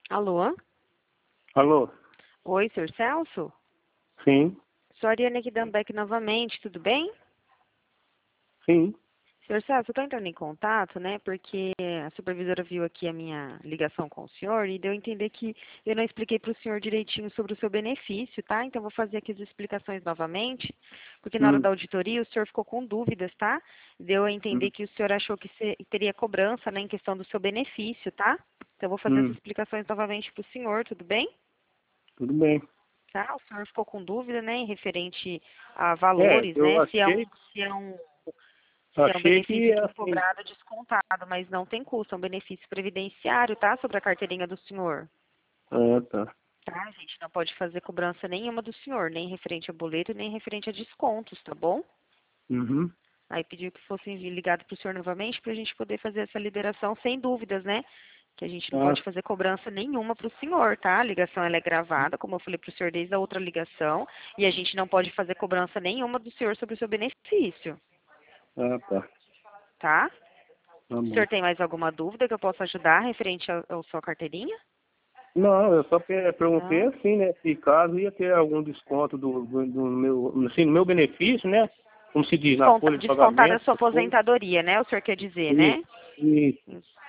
Alô? Alô? Oi, senhor Celso? Sim, Sou a Ariane aqui da Ambeck novamente, tudo bem? sim. Senhor Celso, eu estou entrando em contato, né, porque a supervisora viu aqui a minha ligação com o senhor e deu a entender que eu não expliquei para o senhor direitinho sobre o seu benefício, tá? Então, vou fazer aqui as explicações novamente, porque na hora Hum, da auditoria o senhor ficou com dúvidas, tá? Deu a entender hum, que o senhor achou que teria cobrança, né, em questão do seu benefício, tá? Então, eu vou fazer essas hum. explicações novamente para o senhor, tudo bem? Tudo bem. Tá? O senhor ficou com dúvida, né, em referente a É, valores, eu né, achei, se é um, se é um achei que benefício que é assim, cobrado descontado, mas não tem custo, é um benefício previdenciário, tá, sobre a carteirinha do senhor. tá. Tá, a gente não pode fazer cobrança nenhuma do senhor, nem referente a boleto, nem referente a descontos, tá bom? Uhum. Aí pediu que fosse ligado para o senhor novamente para a gente poder fazer essa liberação sem dúvidas, né? Que a gente não Ah, pode fazer cobrança nenhuma para o senhor, tá? A ligação ela é gravada, como eu falei para o senhor desde a outra ligação, e a gente não pode fazer cobrança nenhuma do senhor sobre o seu benefício, tá. tá? Tá O bom. senhor tem mais alguma dúvida que eu possa ajudar referente à sua carteirinha? Não, eu só perguntei Não. assim, né? Se caso ia ter algum desconto do meu, assim, no meu benefício, né? Como se diz, na folha de Descontar da pagamento, sua essas coisas. aposentadoria, né? O senhor quer dizer, Isso, né? isso.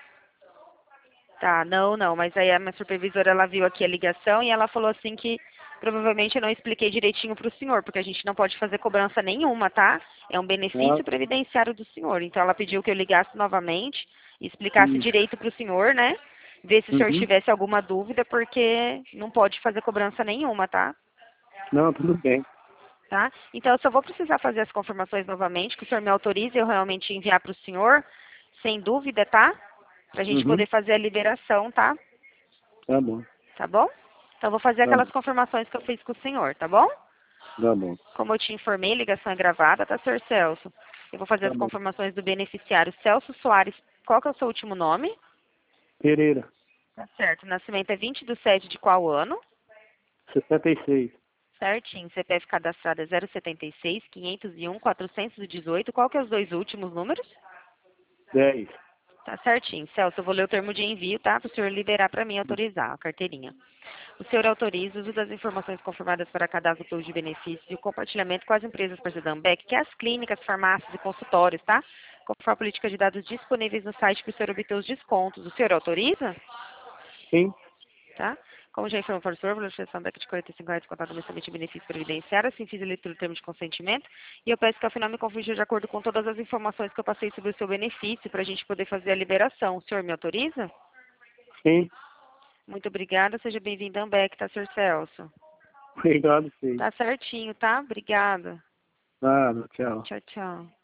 Tá, não, mas aí a minha supervisora, ela viu aqui a ligação e ela falou assim que provavelmente eu não expliquei direitinho para o senhor, porque a gente não pode fazer cobrança nenhuma, tá? É um Ah, benefício previdenciário do senhor. Então ela pediu que eu ligasse novamente e explicasse isso. direito para o senhor, né? Ver se o senhor Uhum. tivesse alguma dúvida, porque não pode fazer cobrança nenhuma, tá? Não, tudo bem. Tá? Então eu só vou precisar fazer as confirmações novamente, que o senhor me autorize eu realmente enviar para o senhor, sem dúvida, tá? Pra gente Uhum. poder fazer a liberação, tá? Tá bom. Tá bom? Então, vou fazer Tá aquelas bom. confirmações que eu fiz com o senhor, tá bom? Tá bom. Como eu te informei, ligação é gravada, tá, senhor Celso? Eu vou fazer Tá as bom. confirmações do beneficiário Celso Soares. Qual que é o seu último nome? Pereira, Tá certo. Nascimento é 20/7 de qual ano? 66. Certinho. CPF cadastrado é 076 501 418. Qual que é os dois últimos números? 10. Tá certinho. Celso, eu vou ler o termo de envio, tá? Para o senhor liberar para mim autorizar a carteirinha. O senhor autoriza o uso das informações confirmadas para cadastro do plano de benefícios e o compartilhamento com as empresas parceiras da Ambev, que é as clínicas, farmácias e consultórios, tá? Conforme a política de dados disponíveis no site para o senhor obter os descontos. O senhor autoriza? Sim. Tá? Como já informou para o senhor, a legislação da de R$ 45 contada mensalmente de benefício previdenciário, assim fiz a leitura do termo de consentimento, e eu peço que ao final me confirme de acordo com todas as informações que eu passei sobre o seu benefício, para a gente poder fazer a liberação. O senhor me autoriza? Sim. Muito obrigada, seja bem-vindo à Ambev, tá, senhor Celso? Obrigado, sim. Tá certinho, tá? Obrigada. Nada, tchau. Tchau, tchau.